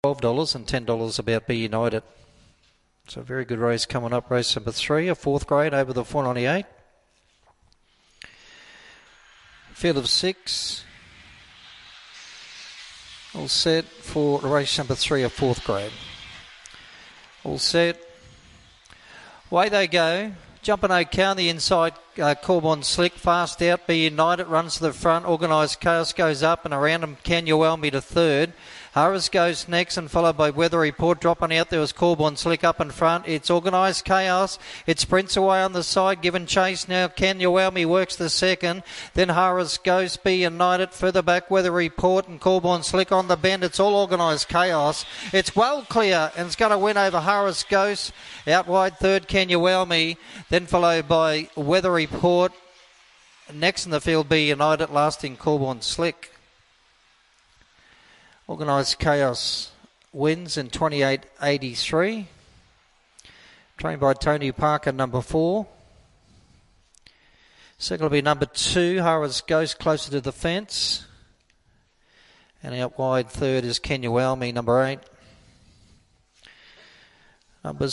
$12 and $10 about Be United. So a very good race coming up. Race number 3, a 4th grade over the 498. Field of 6. All set for race number 3, a 4th grade. All set. Away they go. Jumping O'Cown, the inside, Corbon Slick, fast out. Be United runs to the front. Organised Chaos goes up and around him. Canuelmi to third. Harris goes next and followed by Weather Report. Dropping out there was Corbon Slick up in front. It's Organised Chaos. It sprints away on the side. Given chase now. Canuelmi works the second. Then Harris goes. Be United. Further back Weather Report and Corbon Slick on the bend. It's all Organised Chaos. It's well clear and it's going to win over Harris Ghost. Out wide third Canuelmi. Then followed by Weather Report. Next in the field Be United. Lasting Corbon Slick. Organised Chaos wins in 28.83. Trained by Tony Parker, number 4. Second will be number 2, Harris Ghost, closer to the fence. And out wide third is Canuelmi, number 8. Numbers